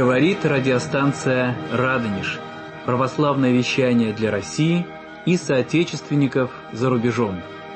Говорит радиостанция «Радонеж». Православное вещание для России и соотечественников за рубежом.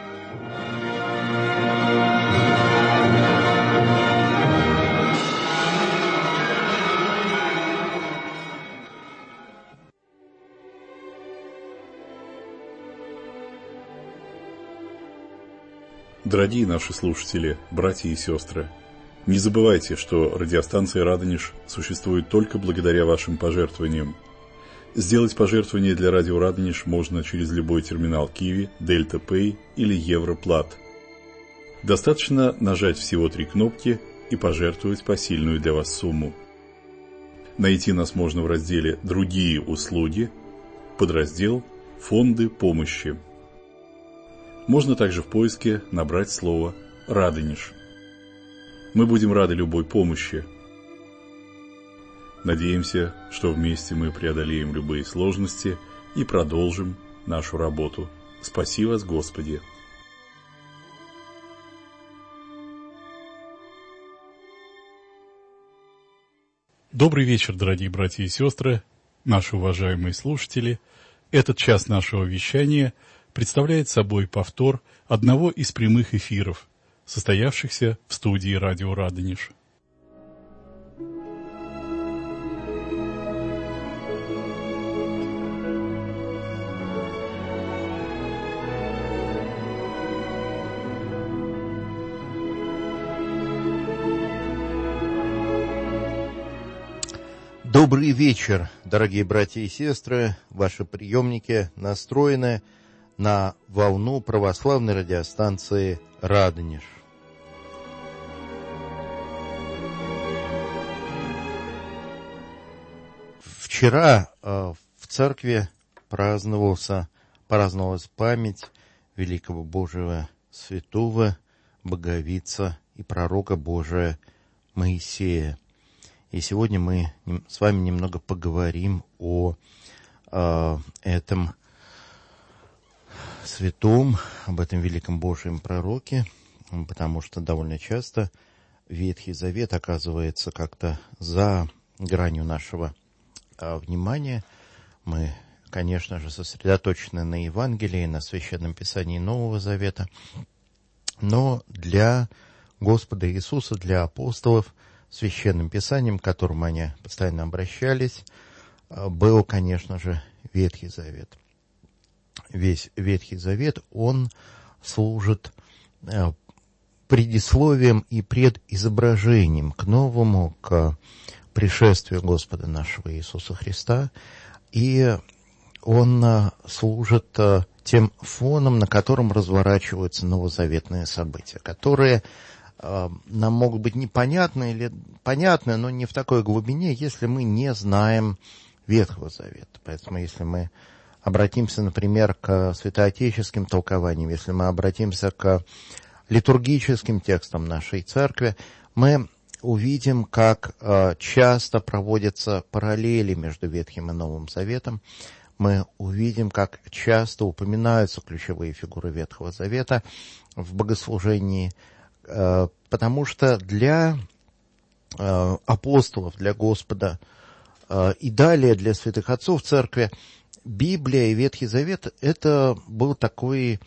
Дорогие наши слушатели, братья и сестры, не забывайте, что радиостанция «Радонеж» существует только благодаря вашим пожертвованиям. Сделать пожертвование для радио «Радонеж» можно через любой терминал Киви, Дельта Пэй или Европлат. Достаточно нажать всего 3 кнопки и пожертвовать посильную для вас сумму. Найти нас можно в разделе «Другие услуги», подраздел «Фонды помощи». Можно также в поиске набрать слово «Радонеж». Мы будем рады любой помощи. Надеемся, что вместе мы преодолеем любые сложности и продолжим нашу работу. Спаси вас, Господи! Добрый вечер, дорогие братья и сестры, наши уважаемые слушатели. Этот час нашего вещания представляет собой повтор одного из прямых эфиров, состоявшихся в студии радио «Радонеж». Добрый вечер, дорогие братья и сестры. Ваши приемники настроены на волну православной радиостанции «Радонеж». Вчера в церкви праздновалась память великого Божьего святого, боговица и пророка Божия Моисея. И сегодня мы с вами немного поговорим о этом святом, об этом великом Божьем пророке, потому что довольно часто Ветхий Завет оказывается как-то за гранью нашего внимания. Мы, конечно же, сосредоточены на Евангелии, на Священном Писании Нового Завета, но для Господа Иисуса, для апостолов, Священным Писанием, к которому они постоянно обращались, был, конечно же, Ветхий Завет. Весь Ветхий Завет, он служит предисловием и предизображением к новому, к пришествию Господа нашего Иисуса Христа, и он служит тем фоном, на котором разворачиваются новозаветные события, которые нам могут быть непонятны или понятны, но не в такой глубине, если мы не знаем Ветхого Завета. Поэтому если мы обратимся, например, к святоотеческим толкованиям, если мы обратимся к литургическим текстам нашей церкви, мы увидим, как часто проводятся параллели между Ветхим и Новым Заветом. Мы увидим, как часто упоминаются ключевые фигуры Ветхого Завета в богослужении, потому что для апостолов, для Господа и далее для святых отцов церкви Библия и Ветхий Завет — это был такой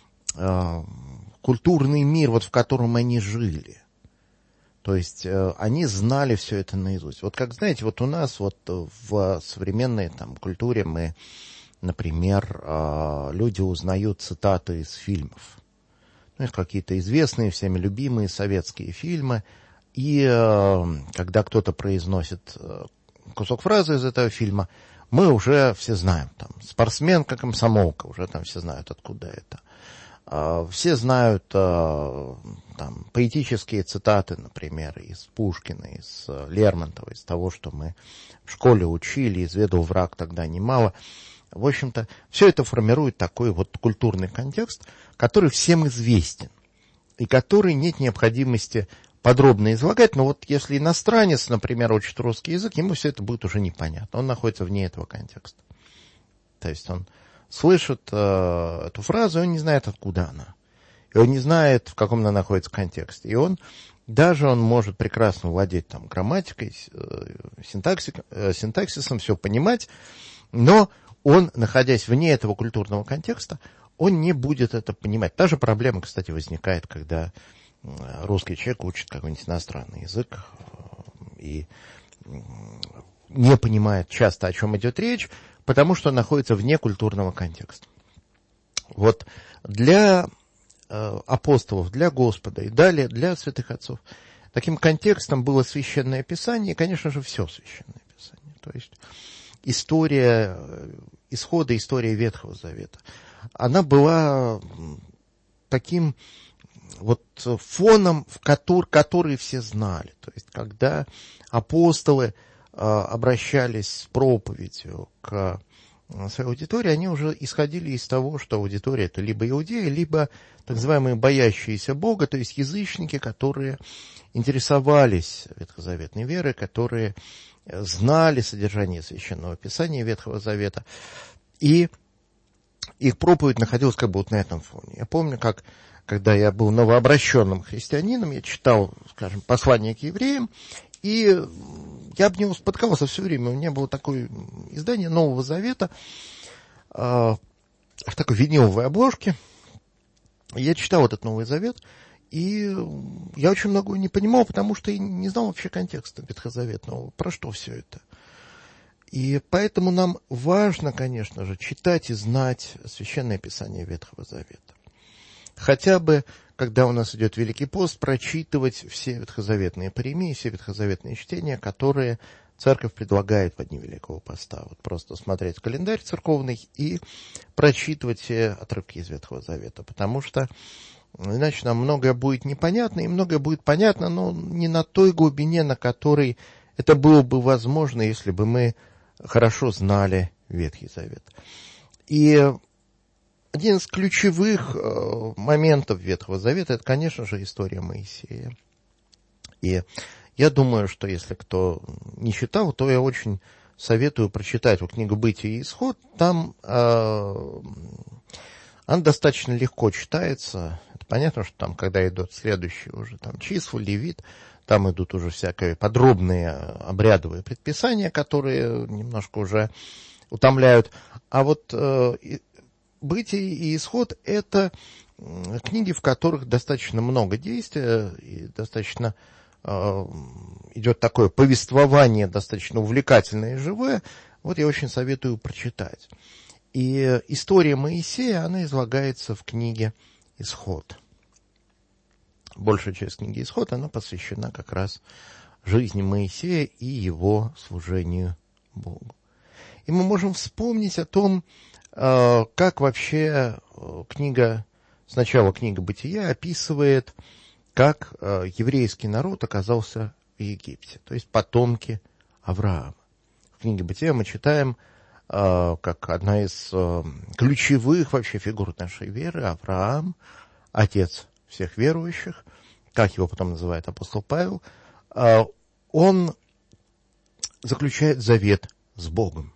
культурный мир, вот в котором они жили. То есть они знали все это наизусть. Вот как, знаете, вот у нас вот в современной культуре мы, например, люди узнают цитаты из фильмов. Ну, какие-то известные, всеми любимые советские фильмы. И когда кто-то произносит кусок фразы из этого фильма, мы уже все знаем. Спортсменка, комсомолка, уже все знают, откуда это. Все знают поэтические цитаты, например, из Пушкина, из Лермонтова, из того, что мы в школе учили, изведал враг тогда немало. В общем-то, все это формирует такой вот культурный контекст, который всем известен, и который нет необходимости подробно излагать. Но вот если иностранец, например, учит русский язык, ему все это будет уже непонятно. Он находится вне этого контекста. То есть он слышит эту фразу, и он не знает, откуда она. и он не знает, в каком она находится контексте. И он может прекрасно владеть там грамматикой, синтаксисом, все понимать, но он, находясь вне этого культурного контекста, он не будет это понимать. Та же проблема, кстати, возникает, когда русский человек учит какой-нибудь иностранный язык и не понимает часто, о чем идет речь, потому что он находится вне культурного контекста. Вот для апостолов, для Господа и далее для святых отцов таким контекстом было Священное Писание, и, конечно же, все Священное Писание. То есть история исхода, история Ветхого Завета, она была таким вот фоном, который все знали. То есть когда апостолы обращались с проповедью к своей аудитории, они уже исходили из того, что аудитория — это либо иудеи, либо так называемые боящиеся Бога, то есть язычники, которые интересовались ветхозаветной верой, которые знали содержание Священного Писания Ветхого Завета, и их проповедь находилась как бы вот на этом фоне. Я помню, когда я был новообращенным христианином, я читал, скажем, послание к евреям, и я об него спотыкался все время. У меня было такое издание Нового Завета в такой виниловой обложке. Я читал этот Новый Завет, и я очень многого не понимал, потому что я не знал вообще контекста ветхозаветного, про что все это. И поэтому нам важно, конечно же, читать и знать Священное Писание Ветхого Завета. Хотя бы, когда у нас идет Великий пост, прочитывать все ветхозаветные паремии, все ветхозаветные чтения, которые церковь предлагает в дни Великого поста. Вот просто смотреть календарь церковный и прочитывать все отрывки из Ветхого Завета, потому что иначе нам многое будет непонятно, и многое будет понятно, но не на той глубине, на которой это было бы возможно, если бы мы хорошо знали Ветхий Завет. И один из ключевых моментов Ветхого Завета — это, конечно же, история Моисея. И я думаю, что если кто не читал, то я очень советую прочитать книгу «Бытие и исход». Там она достаточно легко читается. Это понятно, что там, когда идут следующие уже там числа, Левит, там идут уже всякие подробные обрядовые предписания, которые немножко уже утомляют. А вот «Бытие и исход» — это книги, в которых достаточно много действия и достаточно идет такое повествование, достаточно увлекательное и живое. Вот я очень советую прочитать. И история Моисея, она излагается в книге «Исход». Большая часть книги «Исход», она посвящена как раз жизни Моисея и его служению Богу. И мы можем вспомнить о том, как вообще сначала книга «Бытия» описывает, как еврейский народ оказался в Египте, то есть потомки Авраама. В книге «Бытия» мы читаем, как одна из ключевых вообще фигур нашей веры, Авраам, отец всех верующих, как его потом называет апостол Павел, он заключает завет с Богом.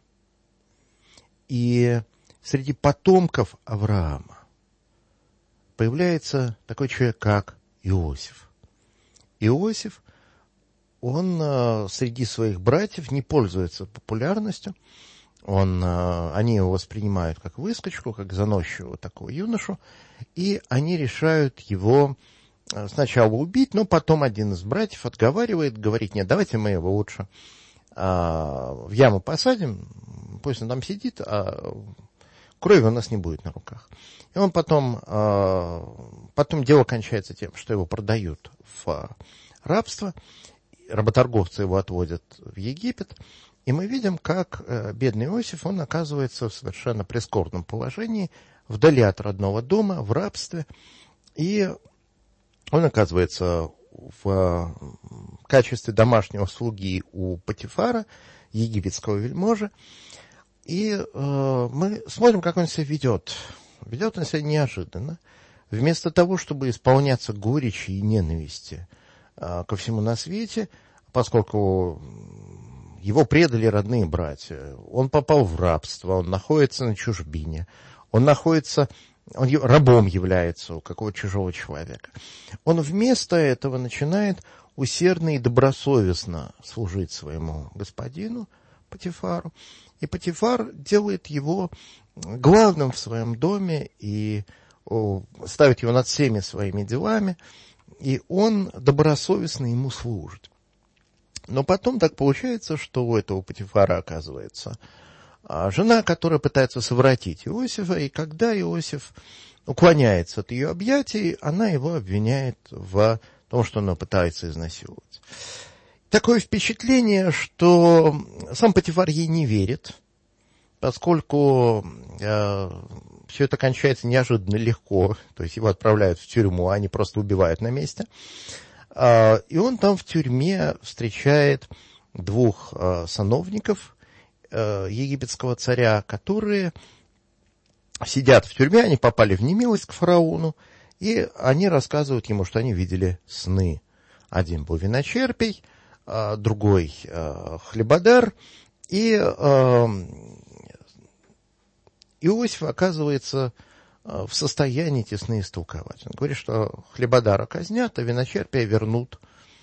И среди потомков Авраама появляется такой человек, как Иосиф. Иосиф, он среди своих братьев не пользуется популярностью. Они его воспринимают как выскочку, как заносчивого такого юношу, и они решают его сначала убить, но потом один из братьев отговаривает, говорит: нет, давайте мы его лучше в яму посадим, пусть он там сидит, а крови у нас не будет на руках. И он потом дело кончается тем, что его продают в рабство, работорговцы его отводят в Египет, и мы видим, как бедный Иосиф, он оказывается в совершенно прискорбном положении, вдали от родного дома, в рабстве, и он оказывается в качестве домашнего слуги у Потифара, египетского вельможи, и мы смотрим, как он себя ведет. Ведет он себя неожиданно. Вместо того, чтобы исполняться горечи и ненависти ко всему на свете, поскольку его предали родные братья, он попал в рабство, он находится на чужбине, он находится он рабом является у какого-то чужого человека. Он вместо этого начинает усердно и добросовестно служить своему господину Потифару. И Потифар делает его главным в своем доме и ставит его над всеми своими делами, и он добросовестно ему служит. Но потом так получается, что у этого Потифара оказывается жена, которая пытается совратить Иосифа, и когда Иосиф уклоняется от ее объятий, она его обвиняет в том, что она пытается изнасиловать. Такое впечатление, что сам Потифар ей не верит, поскольку все это кончается неожиданно легко, то есть его отправляют в тюрьму, а они просто убивают на месте. И он там в тюрьме встречает двух сановников египетского царя, которые сидят в тюрьме, они попали в немилость к фараону, и они рассказывают ему, что они видели сны. Один был виночерпий, другой хлебодар, и Иосиф оказывается в состоянии эти сны истолковать. Он говорит, что хлебодара казнят, а виночерпия вернут.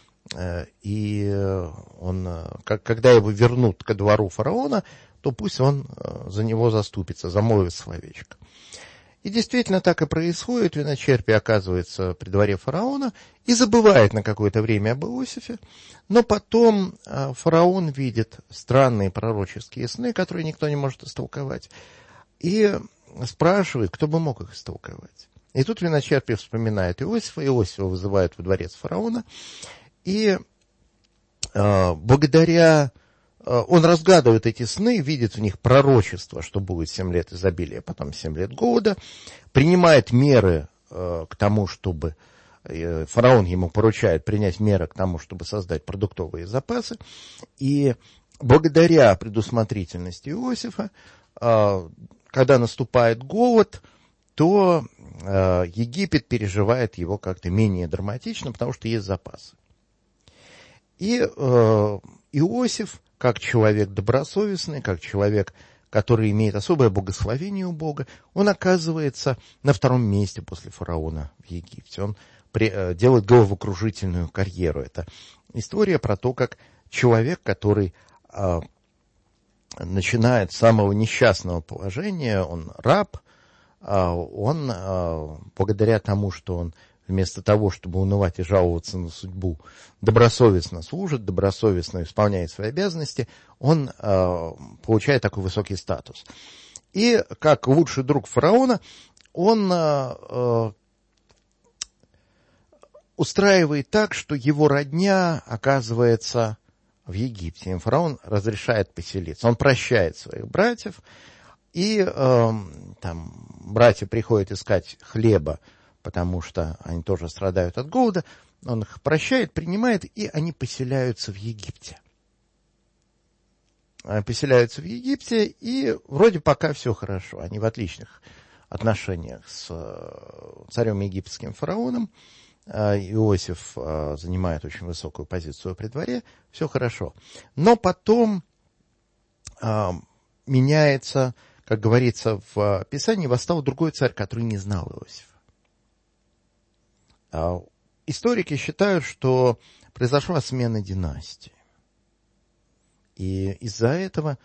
И он, когда его вернут ко двору фараона, то пусть он за него заступится, замолвит словечко. И действительно так и происходит. Виночерпий оказывается при дворе фараона и забывает на какое-то время об Иосифе. Но потом фараон видит странные пророческие сны, которые никто не может истолковать, и спрашивает, кто бы мог их истолковать. И тут виночерпий вспоминает Иосифа, Иосифа вызывают во дворец фараона, и благодаря... Он разгадывает эти сны, видит в них пророчество, что будет 7 лет изобилия, потом 7 лет голода, принимает меры к тому, чтобы... Фараон ему поручает принять меры к тому, чтобы создать продуктовые запасы, и благодаря предусмотрительности Иосифа, когда наступает голод, то Египет переживает его как-то менее драматично, потому что есть запасы. И Иосиф, как человек добросовестный, как человек, который имеет особое благословение у Бога, он оказывается на 2-м месте после фараона в Египте. Он делает головокружительную карьеру. Это история про то, как человек, который начинает с самого несчастного положения, он раб, он благодаря тому, что он вместо того, чтобы унывать и жаловаться на судьбу, добросовестно служит, добросовестно исполняет свои обязанности, он получает такой высокий статус. И как лучший друг фараона, он устраивает так, что его родня оказывается в Египте. Им фараон разрешает поселиться. Он прощает своих братьев, и там братья приходят искать хлеба, потому что они тоже страдают от голода. Он их прощает, принимает, и они поселяются в Египте. Поселяются в Египте, и вроде пока все хорошо. Они в отличных отношениях с царем египетским фараоном. Иосиф занимает очень высокую позицию при дворе. Все хорошо. Но потом меняется, как говорится в Писании, восстал другой царь, который не знал Иосифа. Историки считают, что произошла смена династии. И из-за этого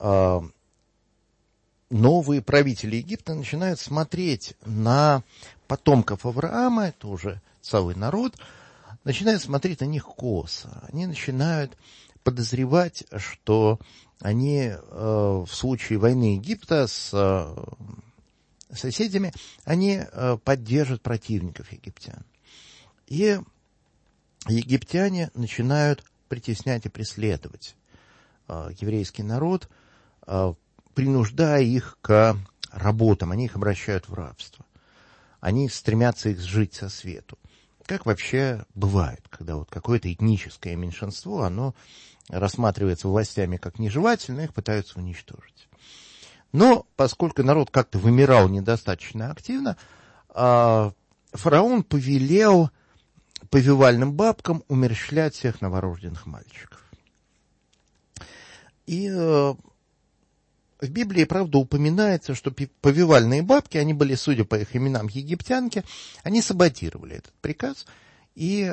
новые правители Египта начинают смотреть на потомков Авраама, это уже целый народ, начинают смотреть на них косо. Они начинают подозревать, что они в случае войны Египта с соседями, они поддержат противников египтян. И египтяне начинают притеснять и преследовать еврейский народ, принуждая их к работам. Они их обращают в рабство. Они стремятся их сжить со свету. Как вообще бывает, когда вот какое-то этническое меньшинство, оно рассматривается властями как нежелательное, их пытаются уничтожить. Но поскольку народ как-то вымирал недостаточно активно, фараон повелел повивальным бабкам умерщвлять всех новорожденных мальчиков. И в Библии, правда, упоминается, что повивальные бабки, они были, судя по их именам, египтянки, они саботировали этот приказ и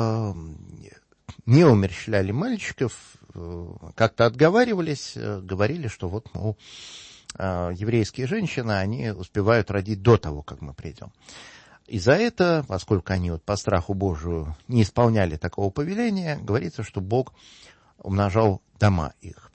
не умерщвляли мальчиков, как-то отговаривались, говорили, что вот, мол, еврейские женщины, они успевают родить до того, как мы придем. И за это, поскольку они вот по страху Божию не исполняли такого повеления, говорится, что Бог умножал дома их.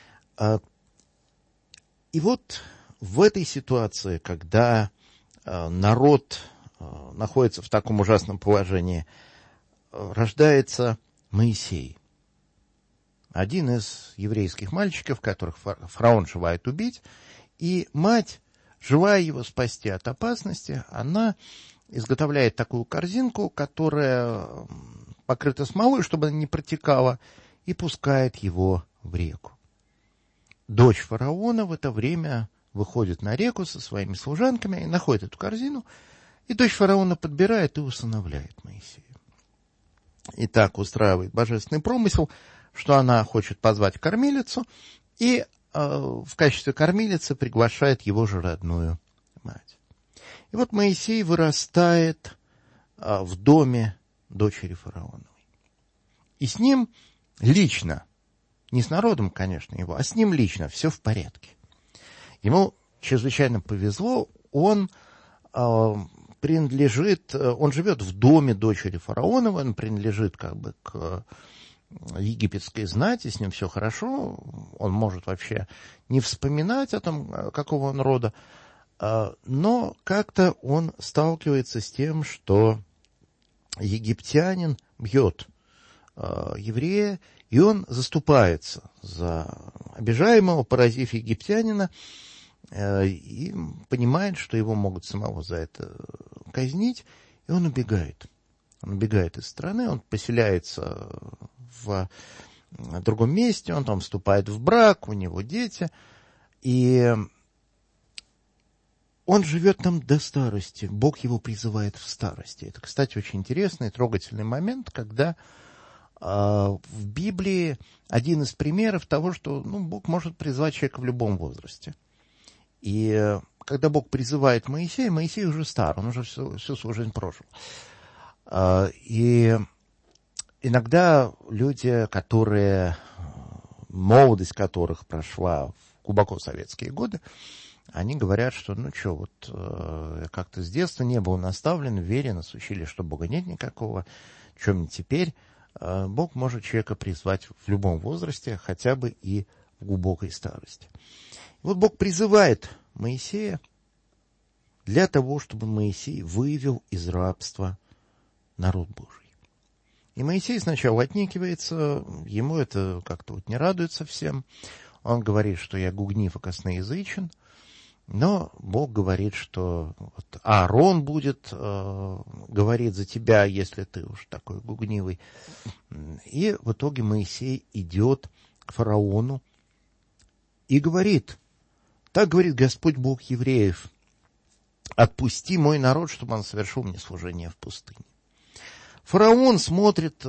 И вот в этой ситуации, когда народ находится в таком ужасном положении, рождается Моисей. Один из еврейских мальчиков, которых фараон желает убить, и мать, желая его спасти от опасности, она изготовляет такую корзинку, которая покрыта смолой, чтобы она не протекала, и пускает его в реку. Дочь фараона в это время выходит на реку со своими служанками и находит эту корзину, и дочь фараона подбирает и усыновляет Моисея. И так устраивает божественный промысел, что она хочет позвать кормилицу, и в качестве кормилицы приглашает его же родную мать. И вот Моисей вырастает в доме дочери фараоновой. И с ним лично, не с народом, конечно, его, а с ним лично все в порядке. Ему чрезвычайно повезло, он живет в доме дочери фараоновой, он принадлежит как бы к египетской знати, с ним все хорошо, он может вообще не вспоминать о том, какого он рода, но как-то он сталкивается с тем, что египтянин бьет еврея, и он заступается за обижаемого, поразив египтянина, и понимает, что его могут самого за это казнить, и он убегает. Он убегает из страны, он поселяется в другом месте, он там вступает в брак, у него дети, и он живет там до старости. Бог его призывает в старости. Это, кстати, очень интересный, трогательный момент, когда в Библии один из примеров того, что Бог может призвать человека в любом возрасте. И когда Бог призывает Моисея, Моисей уже стар, он уже всю свою жизнь прожил. И иногда люди, молодость которых прошла в глубоко советские годы, они говорят, что как-то с детства не был наставлен в вере, нас учили, что Бога нет никакого, чем не теперь. Бог может человека призвать в любом возрасте, хотя бы и в глубокой старости. И вот Бог призывает Моисея для того, чтобы Моисей вывел из рабства народ Божий. И Моисей сначала отнекивается, ему это как-то не радует совсем. Он говорит, что я гугнив и косноязычен, но Бог говорит, что Аарон будет говорить за тебя, если ты уж такой гугнивый. И в итоге Моисей идет к фараону и говорит: так говорит Господь Бог евреев, отпусти мой народ, чтобы он совершил мне служение в пустыне. Фараон смотрит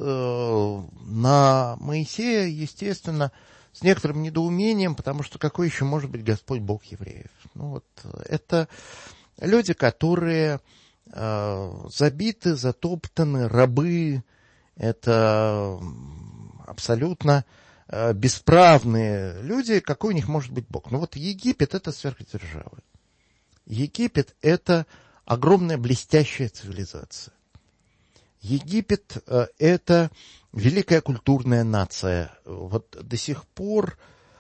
на Моисея, естественно, с некоторым недоумением, потому что какой еще может быть Господь Бог евреев? Это люди, которые забиты, затоптаны, рабы, это абсолютно бесправные люди, какой у них может быть Бог? Египет — это сверхдержава. Египет — это огромная блестящая цивилизация. Египет — это великая культурная нация. До сих пор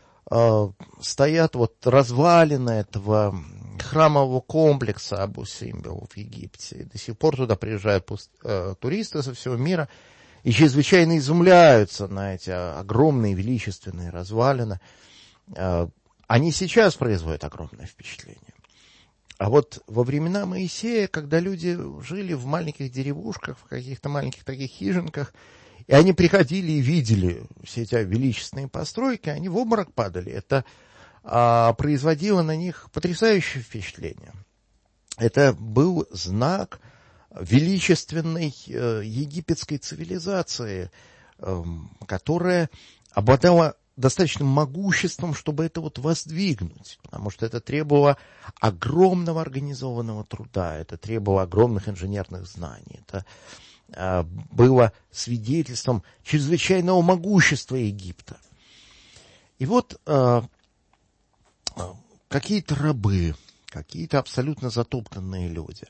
стоят развалины этого храмового комплекса Абу-Симбел в Египте. До сих пор туда приезжают туристы со всего мира и чрезвычайно изумляются на эти огромные величественные развалины. Они сейчас производят огромное впечатление. А во времена Моисея, когда люди жили в маленьких деревушках, в каких-то маленьких таких хижинках, и они приходили и видели все эти величественные постройки, они в обморок падали. Это производило на них потрясающее впечатление. Это был знак величественной египетской цивилизации, которая обладала достаточным могуществом, чтобы это вот воздвигнуть, потому что это требовало огромного организованного труда, это требовало огромных инженерных знаний, это было свидетельством чрезвычайного могущества Египта. И вот какие-то рабы, какие-то абсолютно затоптанные люди,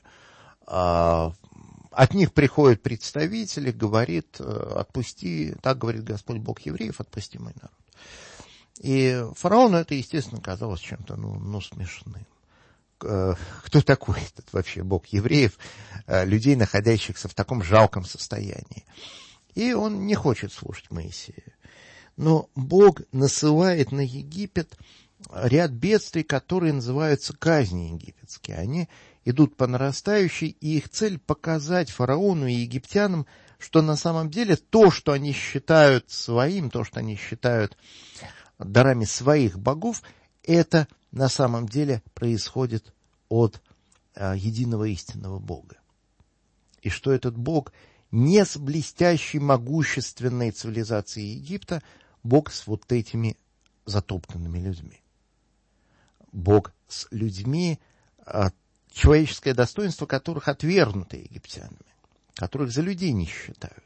от них приходят представители, говорит: отпусти, так говорит Господь Бог евреев, отпусти мой народ. И фараону это, естественно, казалось чем-то, смешным. Кто такой этот вообще Бог евреев, людей, находящихся в таком жалком состоянии? И он не хочет слушать Моисея. Но Бог насылает на Египет ряд бедствий, которые называются казни египетские. Они идут по нарастающей, и их цель показать фараону и египтянам, что на самом деле то, что они считают своим, то, что они считают дарами своих богов, это на самом деле происходит от единого истинного Бога. И что этот Бог не с блестящей, могущественной цивилизацией Египта, Бог с вот этими затоптанными людьми. Бог с людьми, человеческое достоинство которых отвергнуто египтянами, которых за людей не считают.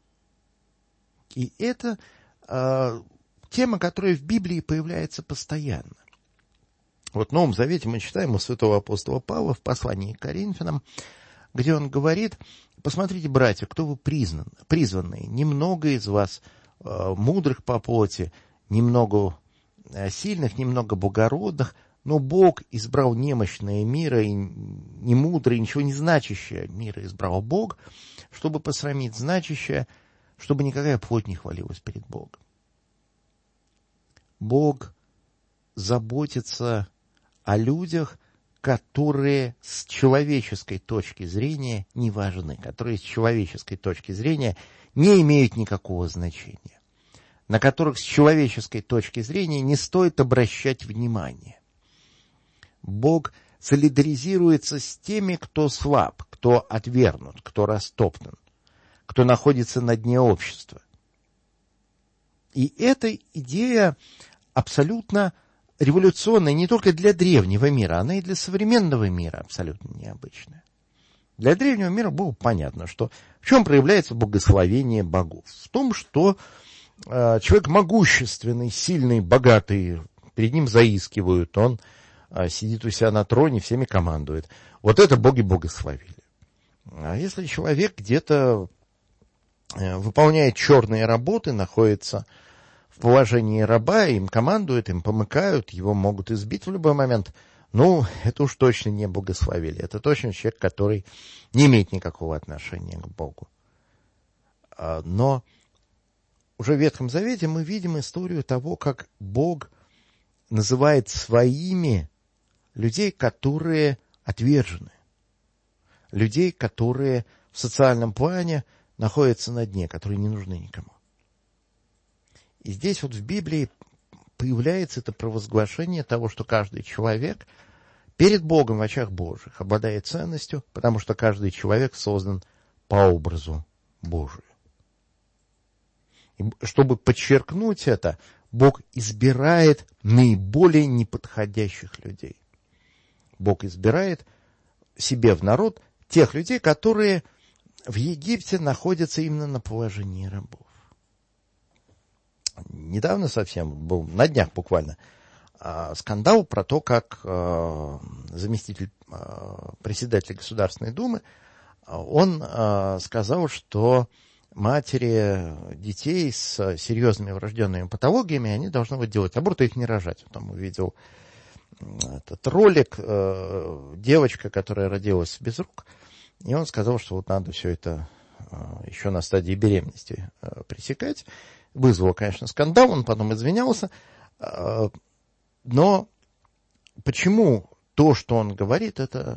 И это тема, которая в Библии появляется постоянно. Вот в Новом Завете мы читаем у святого апостола Павла в послании к Коринфянам, где он говорит: посмотрите, братья, кто вы призванные, немного из вас мудрых по плоти, немного сильных, немного благородных, но Бог избрал немощное мира, и немудрое, ничего не значащее мира избрал Бог, чтобы посрамить значащее, чтобы никакая плоть не хвалилась перед Богом. Бог заботится о людях, которые с человеческой точки зрения не важны, которые с человеческой точки зрения не имеют никакого значения, на которых с человеческой точки зрения не стоит обращать внимание. Бог солидаризируется с теми, кто слаб, кто отвергнут, кто растоптан, кто находится на дне общества. И эта идея абсолютно революционная не только для древнего мира, она и для современного мира абсолютно необычная. Для древнего мира было понятно, что в чем проявляется благословение богов. В том, что человек могущественный, сильный, богатый, перед ним заискивают, он сидит у себя на троне, всеми командует. Вот это боги благословили. А если человек где-то выполняет черные работы, находится в положении раба, им командуют, им помыкают, его могут избить в любой момент, это уж точно не благословили. Это точно человек, который не имеет никакого отношения к Богу. Но уже в Ветхом Завете мы видим историю того, как Бог называет своими людей, которые отвержены, людей, которые в социальном плане находятся на дне, которые не нужны никому. И здесь вот в Библии появляется это провозглашение того, что каждый человек перед Богом в очах Божьих обладает ценностью, потому что каждый человек создан по образу Божию. И чтобы подчеркнуть это, Бог избирает наиболее неподходящих людей. Бог избирает себе в народ тех людей, которые в Египте находятся именно на положении рабов. Недавно совсем, был на днях буквально, скандал про то, как заместитель председателя Государственной Думы, он сказал, что матери детей с серьезными врожденными патологиями, они должны вот делать аборт и их не рожать. Он там увидел этот ролик, девочка, которая родилась без рук, и он сказал, что вот надо все это еще на стадии беременности пресекать. Вызвало, конечно, скандал, он потом извинялся. Но почему то, что он говорит, это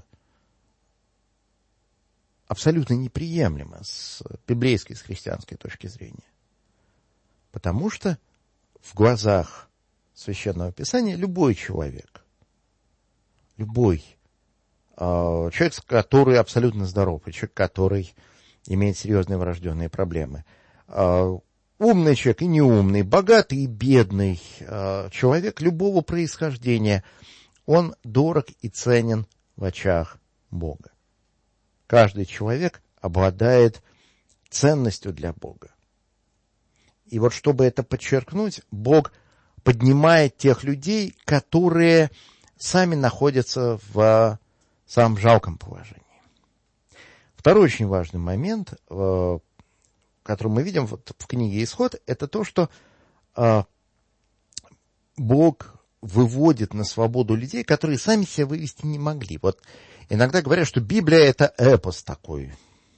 абсолютно неприемлемо с библейской, с христианской точки зрения? Потому что в глазах Священного Писания любой человек, любой человек, который абсолютно здоров, и человек, который имеет серьезные врожденные проблемы, умный человек и неумный, богатый и бедный, человек любого происхождения, он дорог и ценен в очах Бога. Каждый человек обладает ценностью для Бога. И вот чтобы это подчеркнуть, Бог поднимает тех людей, которые сами находятся в самом жалком положении. Второй очень важный момент, который мы видим вот в книге «Исход», это то, что Бог выводит на свободу людей, которые сами себя вывести не могли. Вот иногда говорят, что Библия — это эпос такой.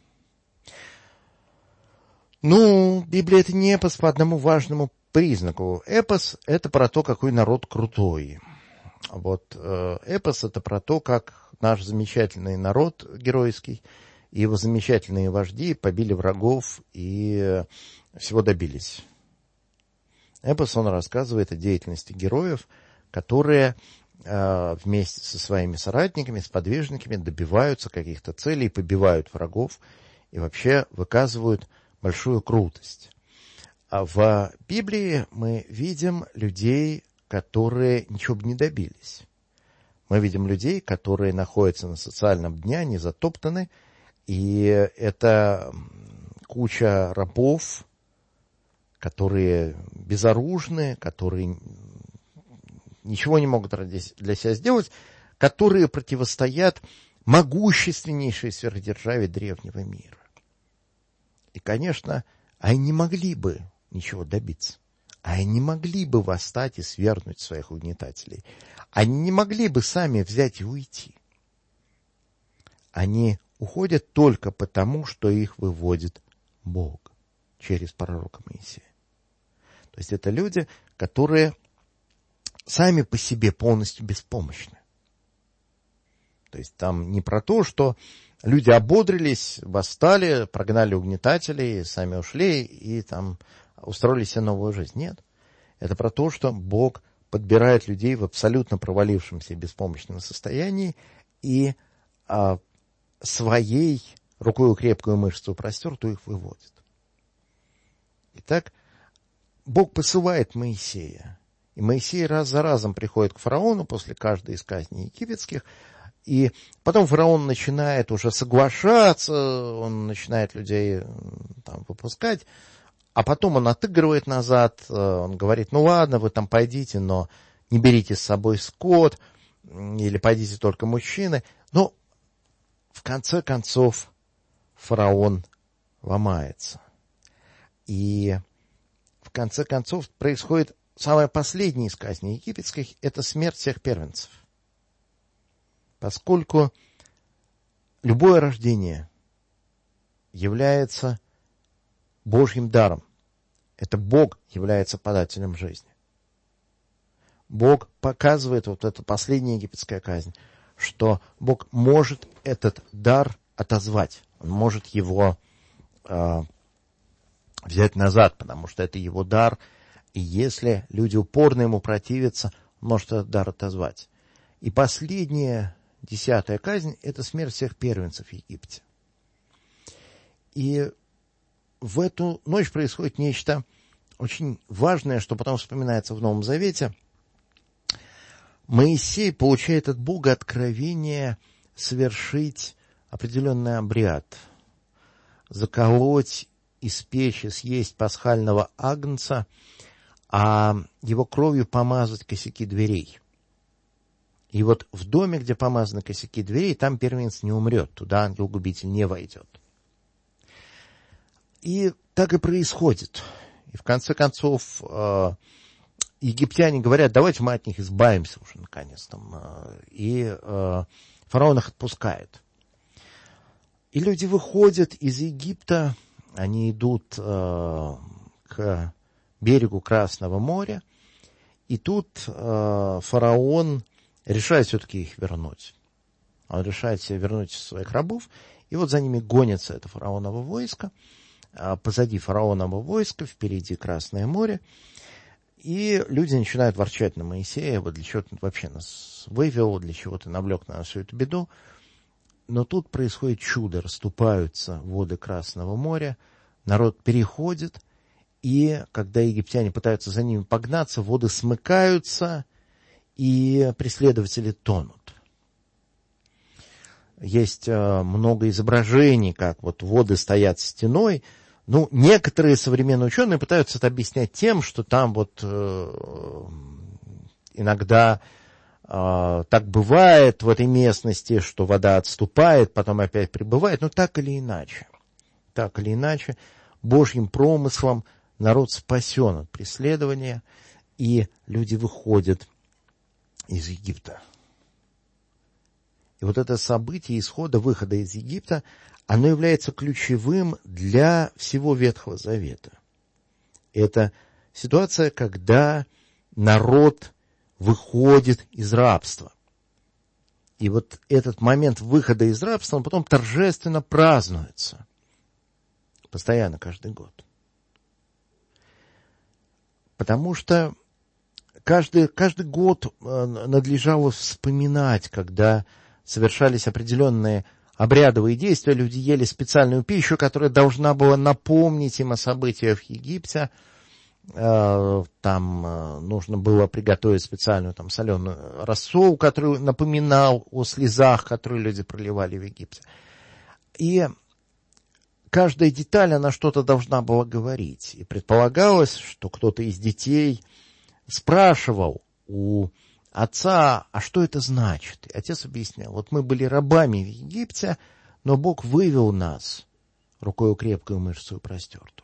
Ну, Библия — это не эпос по одному важному признаку. Эпос — это про то, какой народ крутой. Вот эпос — это про то, как наш замечательный народ геройский и его замечательные вожди побили врагов и всего добились. Эпос, он рассказывает о деятельности героев, которые вместе со своими соратниками, сподвижниками добиваются каких-то целей, побивают врагов и вообще выказывают большую крутость. А в Библии мы видим людей, которые ничего бы не добились. Мы видим людей, которые находятся на социальном дне, они затоптаны, и это куча рабов, которые безоружны, которые ничего не могут для себя сделать, которые противостоят могущественнейшей сверхдержаве древнего мира. И, конечно, они не могли бы ничего добиться. Они не могли бы восстать и свергнуть своих угнетателей. Они не могли бы сами взять и уйти. Они уходят только потому, что их выводит Бог через пророка Моисея. То есть это люди, которые сами по себе полностью беспомощны. То есть там не про то, что люди ободрились, восстали, прогнали угнетателей, сами ушли и там устроили себе новую жизнь. Нет. Это про то, что Бог подбирает людей в абсолютно провалившемся и беспомощном состоянии и своей рукою крепкую мышцу простертую их выводит. Итак, Бог посылает Моисея. И Моисей раз за разом приходит к фараону после каждой из казней египетских, и потом фараон начинает уже соглашаться, он начинает людей там выпускать, а потом он отыгрывает назад, он говорит, ну ладно, вы там пойдите, но не берите с собой скот, или пойдите только мужчины. Но в конце концов фараон ломается. И в конце концов происходит самое последнее из казней египетских, это смерть всех первенцев. Поскольку любое рождение является Божьим даром. Это Бог является подателем жизни. Бог показывает, вот эта последняя египетская казнь, что Бог может этот дар отозвать. Он может его взять назад, потому что это его дар. И если люди упорно ему противятся, он может этот дар отозвать. И последняя, 10-я казнь, это смерть всех первенцев в Египте. И в эту ночь происходит нечто очень важное, что потом вспоминается в Новом Завете. Моисей получает от Бога откровение совершить определенный обряд, заколоть, испечь и съесть пасхального агнца, а его кровью помазать косяки дверей. И вот в доме, где помазаны косяки дверей, там первенец не умрет, туда ангел-губитель не войдет. И так и происходит. И в конце концов египтяне говорят, давайте мы от них избавимся уже наконец-то. И фараон их отпускает. И люди выходят из Египта, они идут к берегу Красного моря, и тут фараон решает все-таки их вернуть. Он решает себе вернуть своих рабов, и вот за ними гонится это фараоново войско. Позади фараонового войска, впереди Красное море, и люди начинают ворчать на Моисея, вот для чего ты вообще нас вывел, для чего ты навлек на нас всю эту беду. Но тут происходит чудо, расступаются воды Красного моря, народ переходит, и когда египтяне пытаются за ними погнаться, воды смыкаются, и преследователи тонут. Есть много изображений, как вот воды стоят стеной. Ну, некоторые современные ученые пытаются это объяснять тем, что там вот иногда так бывает в этой местности, что вода отступает, потом опять прибывает. Но так или иначе, Божьим промыслом народ спасен от преследования, и люди выходят из Египта. И вот это событие исхода, выхода из Египта, оно является ключевым для всего Ветхого Завета. Это ситуация, когда народ выходит из рабства. И вот этот момент выхода из рабства, он потом торжественно празднуется. Постоянно, каждый год. Потому что каждый год надлежало вспоминать, когда совершались определенные обрядовые действия, люди ели специальную пищу, которая должна была напомнить им о событиях в Египте. Там нужно было приготовить специальную соленую рассол, который напоминал о слезах, которые люди проливали в Египте. И каждая деталь, она что-то должна была говорить. И предполагалось, что кто-то из детей спрашивал у отца, а что это значит? И отец объяснял, вот мы были рабами в Египте, но Бог вывел нас рукою крепкую, мышцу простертую.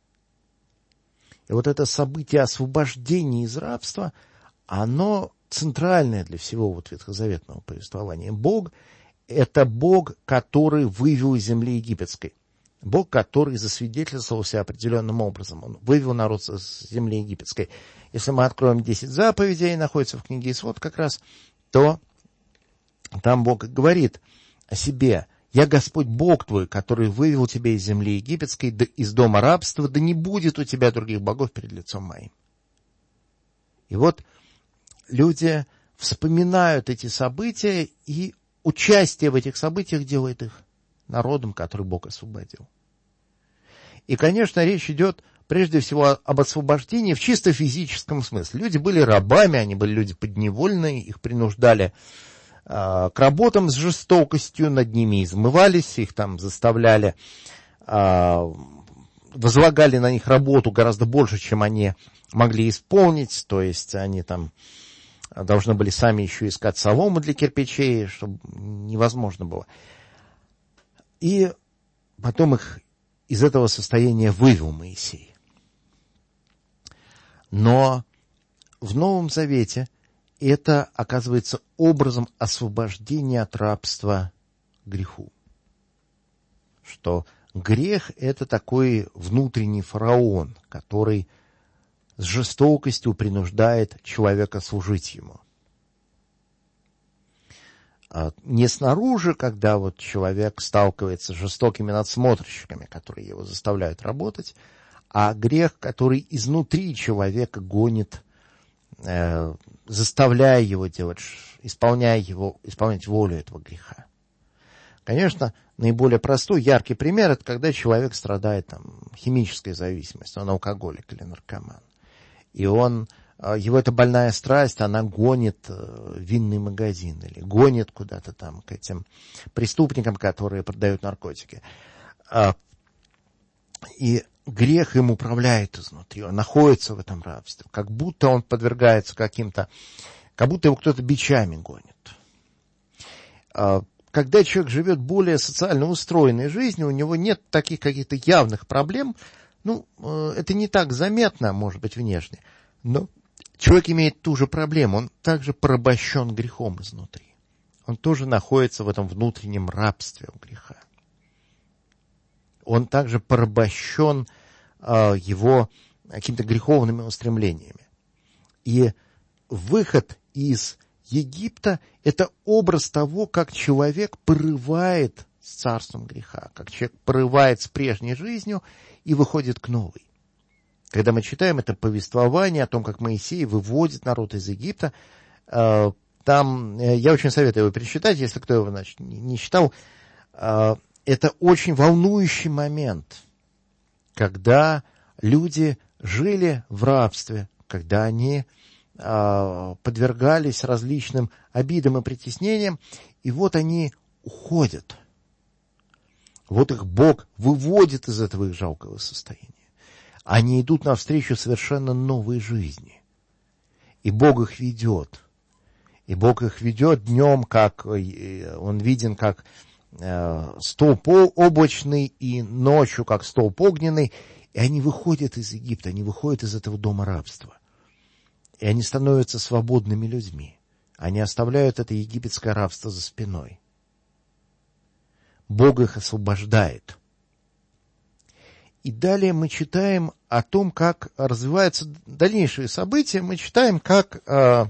И вот это событие освобождения из рабства, оно центральное для всего вот ветхозаветного повествования. Бог – это Бог, который вывел из земли египетской. Бог, который засвидетельствовал себя определенным образом. Он вывел народ с земли египетской. Если мы откроем 10 заповедей, находится в книге Исход как раз, то там Бог говорит о себе. «Я Господь Бог твой, который вывел тебя из земли египетской, из дома рабства, да не будет у тебя других богов перед лицом моим». И вот люди вспоминают эти события, и участие в этих событиях делает их народом, который Бог освободил. И, конечно, речь идет прежде всего об освобождении в чисто физическом смысле. Люди были рабами, они были люди подневольные, их принуждали к работам с жестокостью, над ними измывались, их там заставляли, возлагали на них работу гораздо больше, чем они могли исполнить, то есть они там должны были сами еще искать солому для кирпичей, чтобы невозможно было. И потом их из этого состояния вывел Моисей. Но в Новом Завете это оказывается образом освобождения от рабства греху. Что грех – это такой внутренний фараон, который с жестокостью принуждает человека служить ему. Не снаружи, когда вот человек сталкивается с жестокими надсмотрщиками, которые его заставляют работать, а грех, который изнутри человека гонит, заставляя его делать, исполнять волю этого греха. Конечно, наиболее простой, яркий пример – это когда человек страдает химической зависимостью, он алкоголик или наркоман. И его эта больная страсть, она гонит винный магазин или гонит куда-то к этим преступникам, которые продают наркотики. И грех им управляет изнутри, он находится в этом рабстве, как будто он подвергается как будто его кто-то бичами гонит. Когда человек живет более социально устроенной жизнью, у него нет таких каких-то явных проблем, это не так заметно, может быть, внешне, но человек имеет ту же проблему, он также порабощен грехом изнутри. Он тоже находится в этом внутреннем рабстве у греха. Он также порабощен его какими-то греховными устремлениями. И выход из Египта – это образ того, как человек порывает с царством греха, как человек порывает с прежней жизнью и выходит к новой. Когда мы читаем это повествование о том, как Моисей выводит народ из Египта, там, я очень советую его перечитать, если кто его не читал, это очень волнующий момент, когда люди жили в рабстве, когда они подвергались различным обидам и притеснениям, и вот они уходят. Вот их Бог выводит из этого их жалкого состояния. Они идут навстречу совершенно новой жизни. И Бог их ведет. И Бог их ведет днем, как Он виден, как столб облачный, и ночью, как столб огненный. И они выходят из Египта, они выходят из этого дома рабства. И они становятся свободными людьми. Они оставляют это египетское рабство за спиной. Бог их освобождает. И далее мы читаем о том, как развиваются дальнейшие события. Мы читаем, как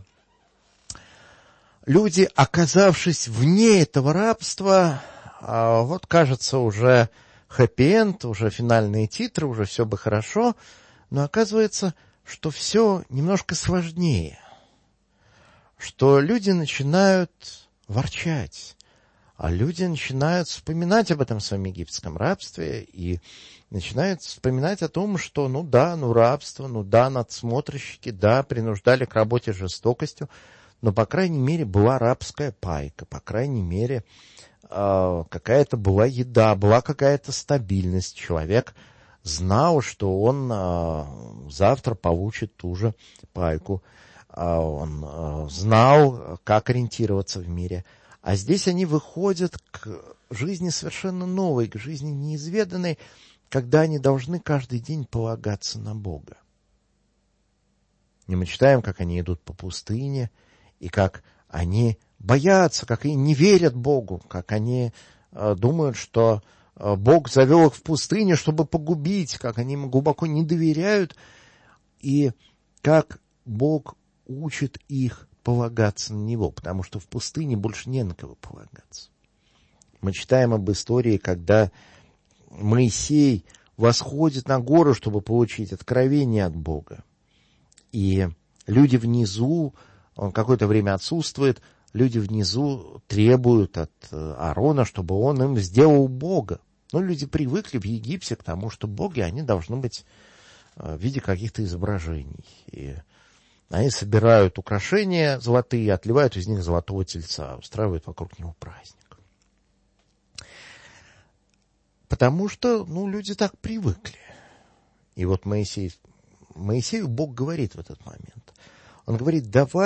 люди, оказавшись вне этого рабства, вот кажется уже хэппи-энд, уже финальные титры, уже все бы хорошо, но оказывается, что все немножко сложнее, что люди начинают ворчать, а люди начинают вспоминать об этом своем египетском рабстве и начинают вспоминать о том, что рабство, надсмотрщики, принуждали к работе жестокостью, но, по крайней мере, была рабская пайка, по крайней мере, какая-то была еда, была какая-то стабильность. Человек знал, что он завтра получит ту же пайку. Он знал, как ориентироваться в мире. А здесь они выходят к жизни совершенно новой, к жизни неизведанной, когда они должны каждый день полагаться на Бога. И мы читаем, как они идут по пустыне, и как они боятся, как они не верят Богу, как они думают, что Бог завел их в пустыню, чтобы погубить, как они ему глубоко не доверяют, и как Бог учит их полагаться на Него, потому что в пустыне больше не на кого полагаться. Мы читаем об истории, когда Моисей восходит на гору, чтобы получить откровение от Бога. И люди внизу, он какое-то время отсутствует, люди внизу требуют от Аарона, чтобы он им сделал Бога. Но люди привыкли в Египте к тому, что боги, они должны быть в виде каких-то изображений. И они собирают украшения золотые, отливают из них золотого тельца, устраивают вокруг него праздник. Потому что, люди так привыкли. И вот Моисею Бог говорит в этот момент. Он говорит,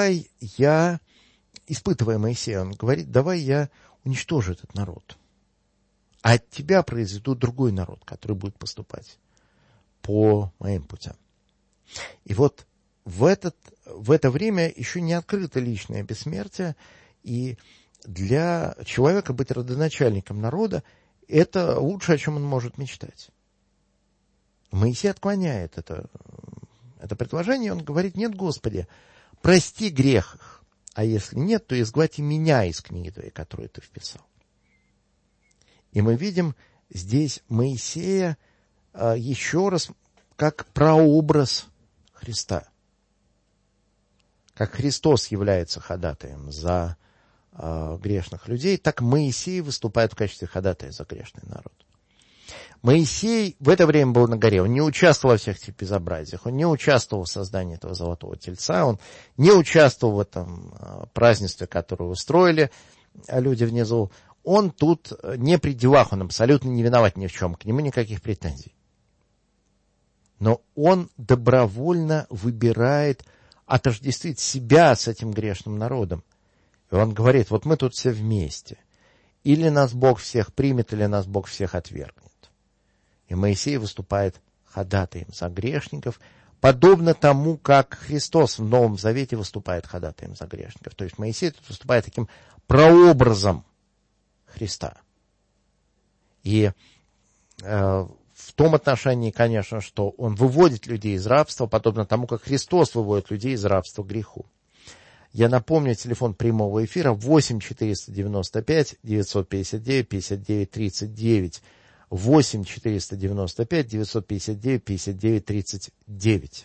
испытывая Моисея, он говорит, давай я уничтожу этот народ. А от тебя произойдет другой народ, который будет поступать по моим путям. И вот в это время еще не открыто личное бессмертие, и для человека быть родоначальником народа — это лучшее, о чем он может мечтать. Моисей отклоняет это предложение, он говорит, нет, Господи, прости грех их, а если нет, то изгладь и меня из книги твоей, которую ты вписал. И мы видим здесь Моисея еще раз как прообраз Христа. Как Христос является ходатаем за грешных людей, так Моисей выступает в качестве ходатая за грешный народ. Моисей в это время был на горе, он не участвовал во всех этих безобразиях, он не участвовал в создании этого золотого тельца, он не участвовал в этом празднестве, которое устроили люди внизу. Он тут не при делах, он абсолютно не виноват ни в чем, к нему никаких претензий. Но он добровольно выбирает отождествить себя с этим грешным народом. И он говорит, вот мы тут все вместе. Или нас Бог всех примет, или нас Бог всех отвергнет. И Моисей выступает ходатаем за грешников, подобно тому, как Христос в Новом Завете выступает ходатаем за грешников. То есть Моисей тут выступает таким прообразом Христа. И в том отношении, конечно, что он выводит людей из рабства, подобно тому, как Христос выводит людей из рабства к греху. Я напомню, телефон прямого эфира 8-495-959-59-39, 8-495-959-59-39.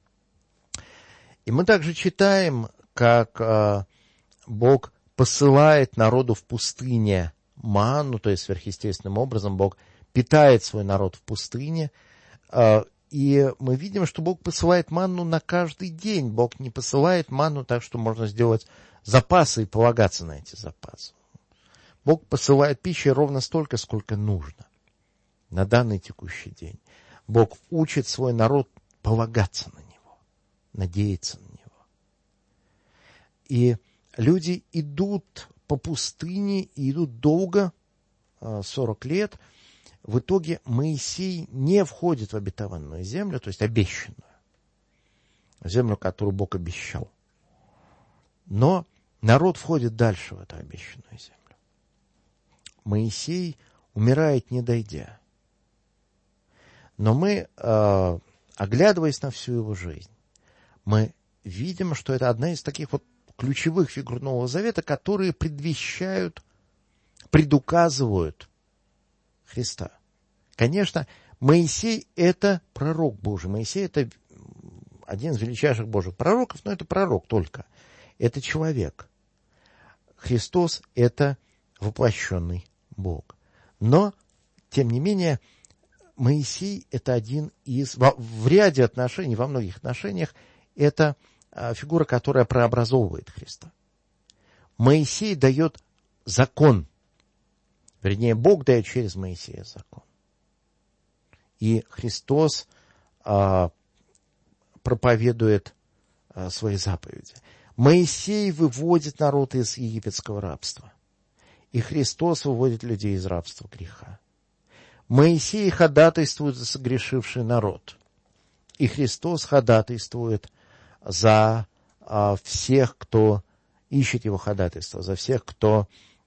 И мы также читаем, как Бог посылает народу в пустыне манну, то есть сверхъестественным образом Бог питает свой народ в пустыне, И мы видим, что Бог посылает манну на каждый день. Бог не посылает манну так, что можно сделать запасы и полагаться на эти запасы. Бог посылает пищи ровно столько, сколько нужно на данный текущий день. Бог учит свой народ полагаться на Него, надеяться на Него. И люди идут по пустыне, и идут долго, 40 лет. В итоге Моисей не входит в обетованную землю, то есть обещанную, землю, которую Бог обещал. Но народ входит дальше в эту обещанную землю. Моисей умирает, не дойдя. Но мы, оглядываясь на всю его жизнь, мы видим, что это одна из таких вот ключевых фигур Нового Завета, которые предвещают, предуказывают Христа. Конечно, Моисей – это пророк Божий. Моисей – это один из величайших Божьих пророков, но это пророк только. Это человек. Христос – это воплощенный Бог. Но, тем не менее, Моисей – это один из, в ряде отношений, во многих отношениях, это фигура, которая прообразовывает Христа. Моисей дает закон. Вернее, Бог дает через Моисея закон. И Христос проповедует свои заповеди. Моисей выводит народ из египетского рабства. И Христос выводит людей из рабства греха. Моисей ходатайствует за согрешивший народ. И Христос ходатайствует за всех, кто ищет его ходатайство, за всех, кто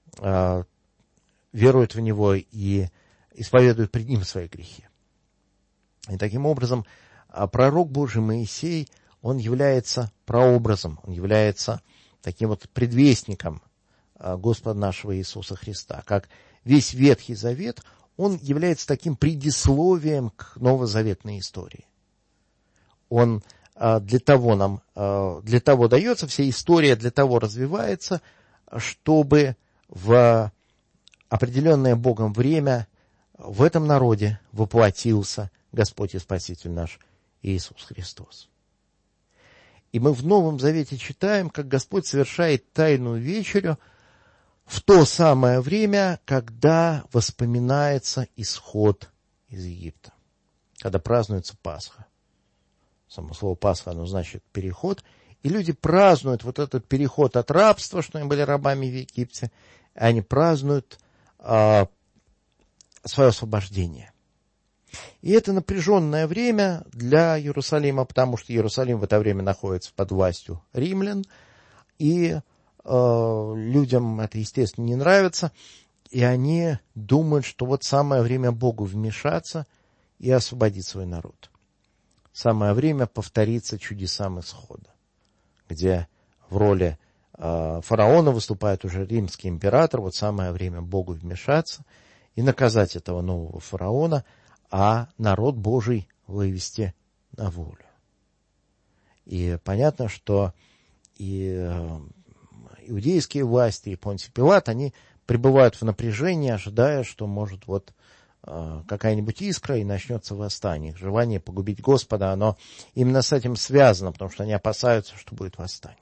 верует в него и исповедует пред ним свои грехи. И таким образом пророк Божий Моисей, он является прообразом, он является таким вот предвестником Господа нашего Иисуса Христа. Как весь Ветхий Завет, он является таким предисловием к новозаветной истории. Он для того дается, вся история для того развивается, чтобы в определенное Богом время в этом народе воплотился Господь и Спаситель наш Иисус Христос. И мы в Новом Завете читаем, как Господь совершает тайную вечерю в то самое время, когда воспоминается исход из Египта, когда празднуется Пасха. Само слово Пасха, оно значит переход. И люди празднуют вот этот переход от рабства, что они были рабами в Египте, и они празднуют свое освобождение. И это напряженное время для Иерусалима, потому что Иерусалим в это время находится под властью римлян, и людям это, естественно, не нравится, и они думают, что вот самое время Богу вмешаться и освободить свой народ. Самое время повториться чудесам исхода, где в роли фараона выступает уже римский император. Вот самое время Богу вмешаться и наказать этого нового фараона, а народ Божий вывести на волю. И понятно, что и иудейские власти, и Понтий Пилат, они пребывают в напряжении, ожидая, что может вот какая-нибудь искра и начнется восстание. Их желание погубить Господа, оно именно с этим связано, потому что они опасаются, что будет восстание.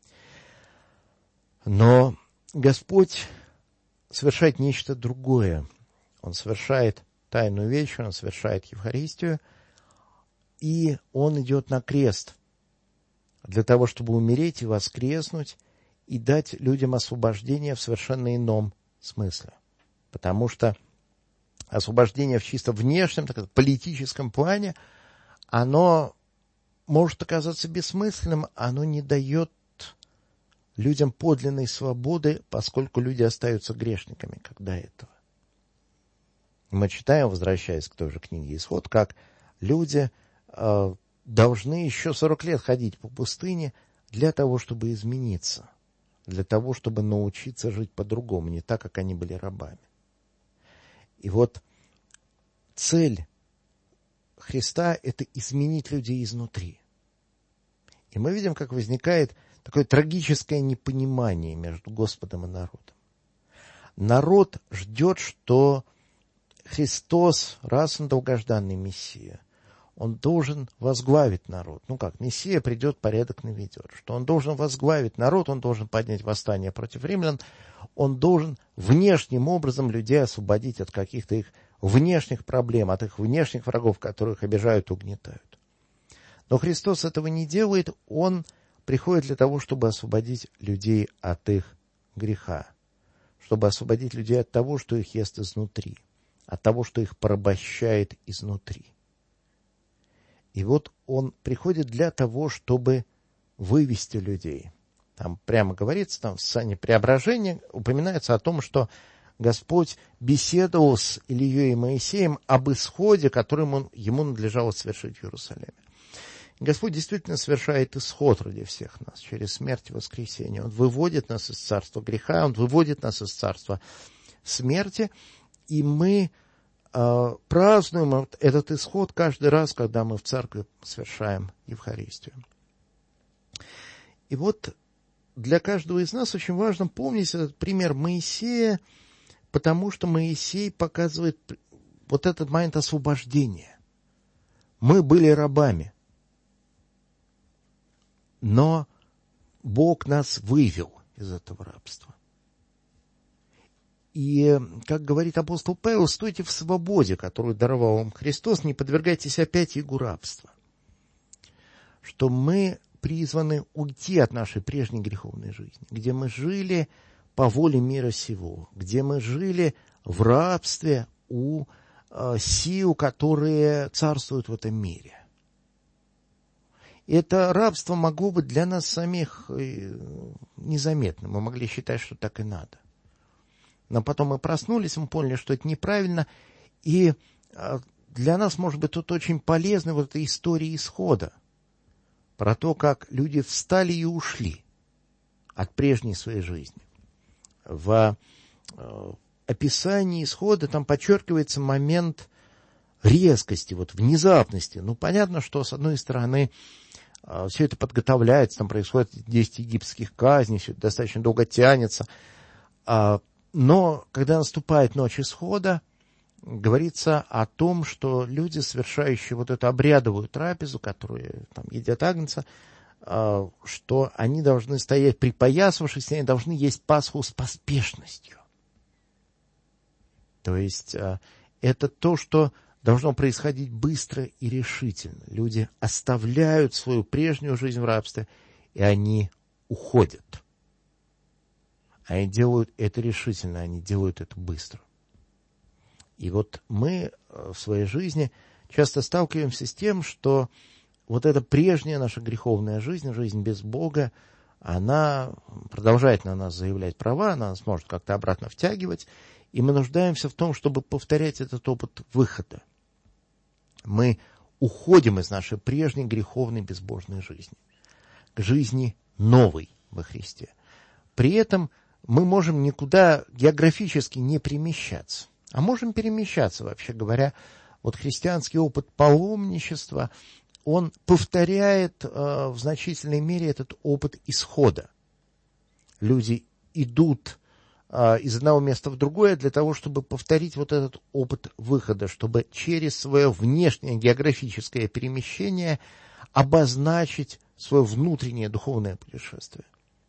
Но Господь совершает нечто другое. Он совершает тайную вечерю, он совершает Евхаристию, и он идет на крест для того, чтобы умереть и воскреснуть, и дать людям освобождение в совершенно ином смысле. Потому что освобождение в чисто внешнем, так сказать, политическом плане, оно может оказаться бессмысленным, оно не дает людям подлинной свободы, поскольку люди остаются грешниками, как до этого. Мы читаем, возвращаясь к той же книге «Исход», как люди должны еще 40 лет ходить по пустыне для того, чтобы измениться, для того, чтобы научиться жить по-другому, не так, как они были рабами. И вот цель Христа – это изменить людей изнутри. И мы видим, как возникает такое трагическое непонимание между Господом и народом. Народ ждет, что Христос, раз он долгожданный Мессия, он должен возглавить народ. Ну как, Мессия придет, порядок наведет. Что он должен возглавить народ, он должен поднять восстание против римлян, он должен внешним образом людей освободить от каких-то их внешних проблем, от их внешних врагов, которых обижают, угнетают. Но Христос этого не делает, он приходит для того, чтобы освободить людей от их греха, чтобы освободить людей от того, что их ест изнутри, от того, что их порабощает изнутри. И вот он приходит для того, чтобы вывести людей. Там прямо говорится, там в Сане Преображения упоминается о том, что Господь беседовал с Илией и Моисеем об исходе, который ему надлежало совершить в Иерусалиме. И Господь действительно совершает исход ради всех нас через смерть и воскресение. Он выводит нас из царства греха, Он выводит нас из царства смерти, и мы празднуем этот исход каждый раз, когда мы в церкви совершаем Евхаристию. И вот для каждого из нас очень важно помнить этот пример Моисея, потому что Моисей показывает вот этот момент освобождения. Мы были рабами, но Бог нас вывел из этого рабства. И, как говорит апостол Павел, стойте в свободе, которую даровал вам Христос, не подвергайтесь опять игу рабства. Что мы призваны уйти от нашей прежней греховной жизни, где мы жили по воле мира сего, где мы жили в рабстве у сил, которые царствуют в этом мире. И это рабство могло быть для нас самих незаметным. Мы могли считать, что так и надо. Но потом мы проснулись, мы поняли, что это неправильно. И для нас, может быть, тут очень полезна вот эта история исхода. Про то, как люди встали и ушли от прежней своей жизни. В описании исхода там подчеркивается момент резкости, вот внезапности. Ну, понятно, что, с одной стороны, все это подготовляется, там происходит 10 египетских казней, все это достаточно долго тянется. Но когда наступает ночь исхода, говорится о том, что люди, совершающие вот эту обрядовую трапезу, которые там едят агнца, что они должны стоять припоясавшись, они должны есть Пасху с поспешностью. То есть это то, что должно происходить быстро и решительно. Люди оставляют свою прежнюю жизнь в рабстве, и они уходят. Они делают это решительно, они делают это быстро. И вот мы в своей жизни часто сталкиваемся с тем, что вот эта прежняя наша греховная жизнь, жизнь без Бога, она продолжает на нас заявлять права, она нас может как-то обратно втягивать, и мы нуждаемся в том, чтобы повторять этот опыт выхода. Мы уходим из нашей прежней греховной безбожной жизни к жизни новой во Христе. При этом мы можем никуда географически не перемещаться, а можем перемещаться, вообще говоря. Вот христианский опыт паломничества, он повторяет в значительной мере этот опыт исхода. Люди идут из одного места в другое для того, чтобы повторить вот этот опыт выхода, чтобы через свое внешнее географическое перемещение обозначить свое внутреннее духовное путешествие.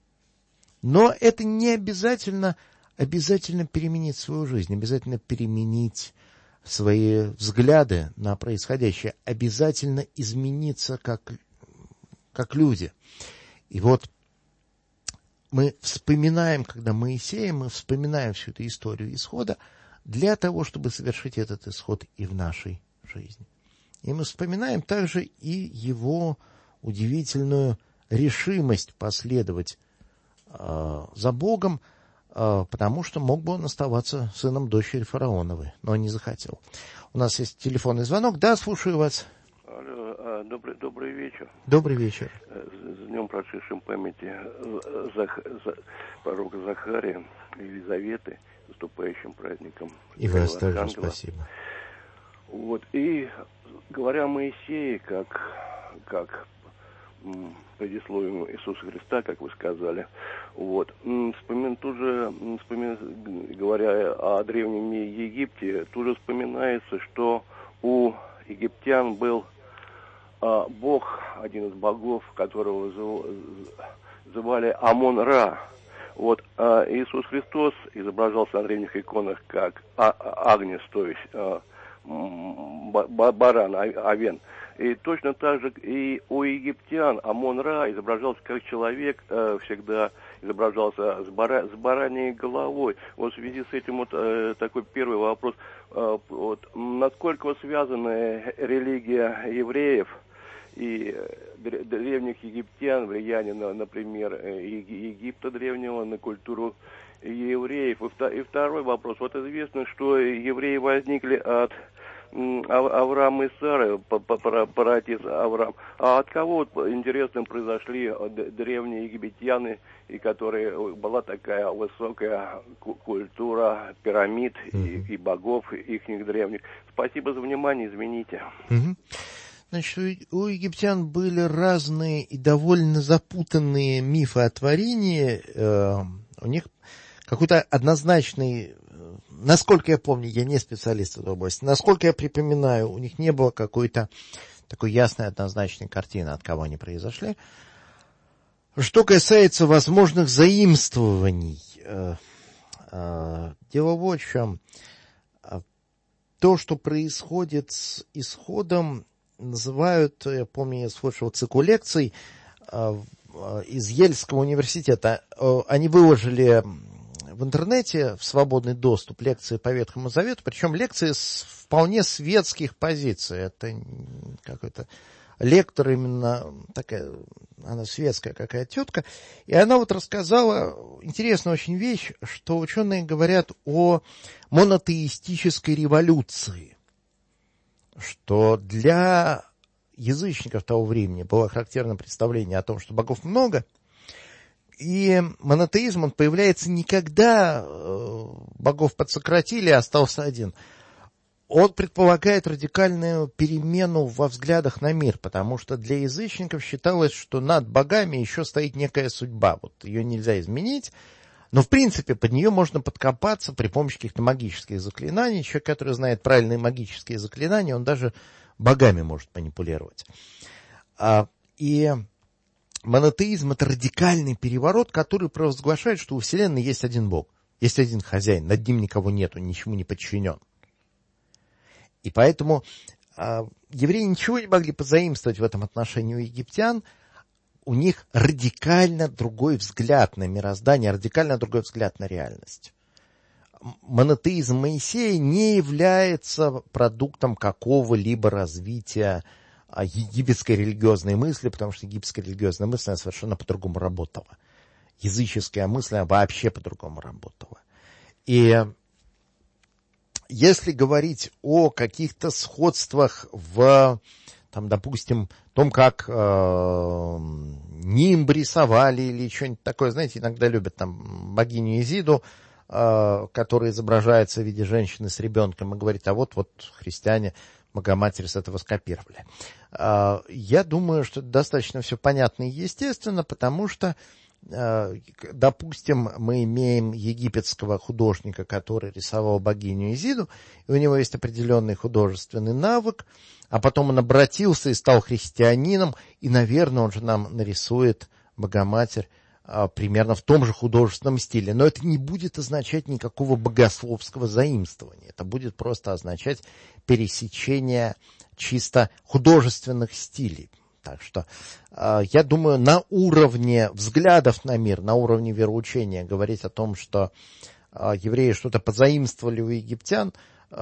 Но это не обязательно переменить свою жизнь, обязательно переменить свои взгляды на происходящее, обязательно измениться как люди. И вот мы вспоминаем, когда Моисея, мы вспоминаем всю эту историю исхода для того, чтобы совершить этот исход и в нашей жизни. И мы вспоминаем также и его удивительную решимость последовать за Богом, потому что мог бы он оставаться сыном дочери фараоновой, но не захотел. У нас есть телефонный звонок. Да, слушаю вас. Алло, добрый вечер. Добрый вечер. С днем прошедшим памяти пророка Захария и Елизаветы, наступающим праздником. И вас тоже спасибо. Вот, и говоря о Моисее, как предисловием Иисуса Христа, как вы сказали, вот, говоря о древнем Египте, тут же вспоминается, что у египтян был бог, один из богов, которого звали Амон-Ра. Вот Иисус Христос изображался на древних иконах как агнец, то есть баран, овен. И точно так же и у египтян Амон-Ра изображался как человек, всегда изображался с бараньей головой. Вот в связи с этим вот такой первый вопрос. Вот, насколько связана религия евреев и древних египтян, влияние, например, Египта древнего на культуру евреев? И второй вопрос. Вот известно, что евреи возникли от Авраам и Сара, праотец Авраам. А от кого, вот, интересно, произошли древние египтяне, и которые была такая высокая культура пирамид и богов их древних? Спасибо за внимание, извините. Значит, у египтян были разные и довольно запутанные мифы о творении. У них какой-то однозначный, насколько я помню, я не специалист в этой области, насколько я припоминаю, у них не было какой-то такой ясной однозначной картины, от кого они произошли. Что касается возможных заимствований, дело вот в чем. То, что происходит с исходом, называют, я помню, я слушал циклу лекций из Ельского университета. Они выложили в интернете в свободный доступ лекции по Ветхому Завету, причем лекции с вполне светских позиций. Это какой-то лектор именно такая, она светская какая-то тетка. И она вот рассказала интересную очень вещь, что ученые говорят о монотеистической революции, что для язычников того времени было характерно представление о том, что богов много, и монотеизм, он появляется не когда богов подсократили, а остался один. Он предполагает радикальную перемену во взглядах на мир, потому что для язычников считалось, что над богами еще стоит некая судьба, вот ее нельзя изменить, но в принципе под нее можно подкопаться при помощи каких-то магических заклинаний. Человек, который знает правильные магические заклинания, он даже богами может манипулировать. И монотеизм — это радикальный переворот, который провозглашает, что у Вселенной есть один бог, есть один хозяин, над ним никого нету, ничему не подчинен. И поэтому евреи ничего не могли позаимствовать в этом отношении у египтян. У них радикально другой взгляд на мироздание, радикально другой взгляд на реальность. Монотеизм Моисея не является продуктом какого-либо развития египетской религиозной мысли, потому что египетская религиозная мысль совершенно по-другому работала. Языческая мысль вообще по-другому работала. И если говорить о каких-то сходствах в, там, допустим, том, как нимб рисовали или что-нибудь такое, знаете, иногда любят там богиню Изиду, которая изображается в виде женщины с ребенком, и говорит, а вот христиане Богоматерь с этого скопировали. Я думаю, что это достаточно все понятно и естественно, потому что, допустим, мы имеем египетского художника, который рисовал богиню Изиду, и у него есть определенный художественный навык, а потом он обратился и стал христианином, и, наверное, он же нам нарисует Богоматерь примерно в том же художественном стиле. Но это не будет означать никакого богословского заимствования. Это будет просто означать пересечение чисто художественных стилей. Так что я думаю, на уровне взглядов на мир, на уровне вероучения говорить о том, что евреи что-то позаимствовали у египтян,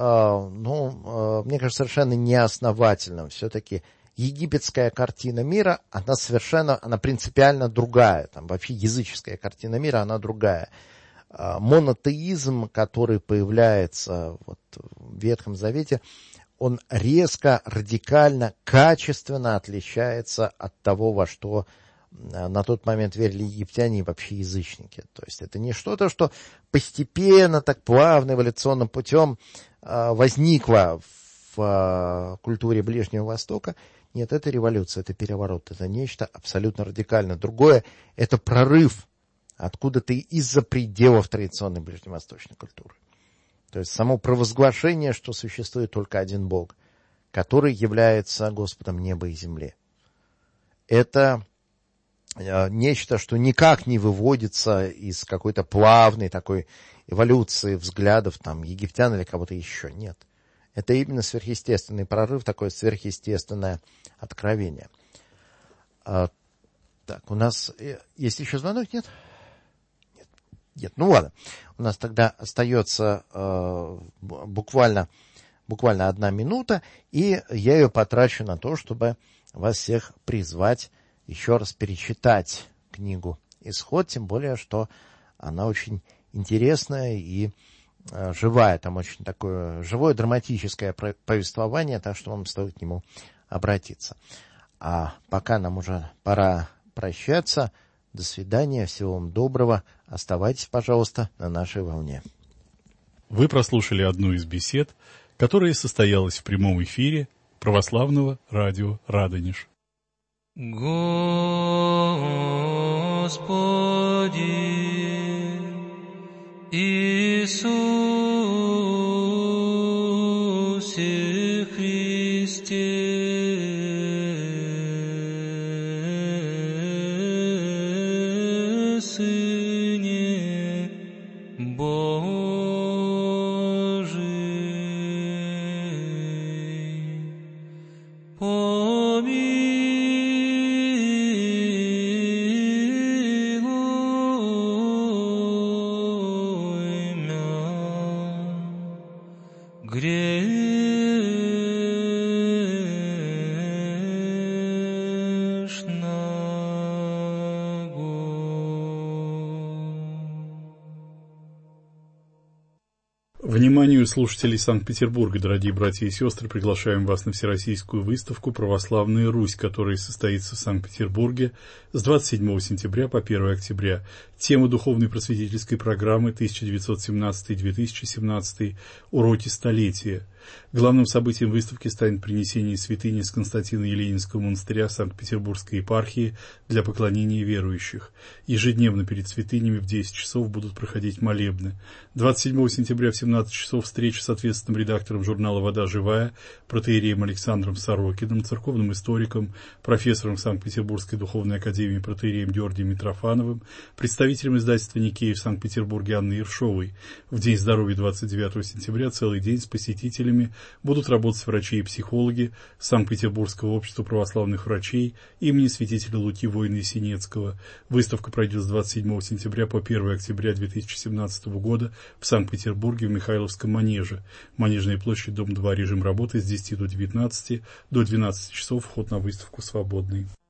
мне кажется, совершенно неосновательным. Все-таки египетская картина мира, она принципиально другая. Там вообще языческая картина мира, она другая. Монотеизм, который появляется вот в Ветхом Завете, он резко, радикально, качественно отличается от того, во что на тот момент верили египтяне и вообще язычники. То есть это не что-то, что постепенно, так плавно, эволюционным путем возникло в культуре Ближнего Востока. Нет, это революция, это переворот, это нечто абсолютно радикально другое. Это прорыв откуда-то из-за пределов традиционной ближневосточной культуры. То есть само провозглашение, что существует только один Бог, который является Господом неба и земли. Это нечто, что никак не выводится из какой-то плавной такой эволюции взглядов там, египтян или кого-то еще. Нет. Это именно сверхъестественный прорыв, такое сверхъестественное откровение. Так, у нас есть еще звонок? Нет? Нет. Ну ладно. У нас тогда остается буквально 1 минута, и я ее потрачу на то, чтобы вас всех призвать еще раз перечитать книгу «Исход», тем более, что она очень интересная и живая. Там очень такое живое драматическое повествование, так что вам стоит к нему обратиться. А пока нам уже пора прощаться. До свидания, всего вам доброго. Оставайтесь, пожалуйста, на нашей волне. Вы прослушали одну из бесед, которая состоялась в прямом эфире православного радио «Радонеж». Господи Иисусе Христе, Сыне Божий, помилуй мя, Вниманию слушателей Санкт-Петербурга, дорогие братья и сестры, приглашаем вас на Всероссийскую выставку «Православная Русь», которая состоится в Санкт-Петербурге с 27 сентября по 1 октября. Тема духовной просветительской программы 1917-2017 «Уроки столетия». Главным событием выставки станет принесение святыни с Константино-Еленинского монастыря Санкт-Петербургской епархии для поклонения верующих. Ежедневно перед святынями в 10 часов будут проходить молебны. 27 сентября в 17 часов встреча с ответственным редактором журнала «Вода живая», протоиереем Александром Сорокиным, церковным историком, профессором Санкт-Петербургской духовной академии протоиереем Георгием Митрофановым, представителем издательства «Никея» в Санкт-Петербурге Анной Ершовой. В День здоровья 29 сентября целый день с посетителями будут работать врачи и психологи Санкт-Петербургского общества православных врачей имени святителя Луки Воина-Синецкого. Выставка пройдет с 27 сентября по 1 октября 2017 года в Санкт-Петербурге в Михайловском манеже. Манежная площадь, дом 2, режим работы с 10 до 19, до 12 часов, вход на выставку свободный.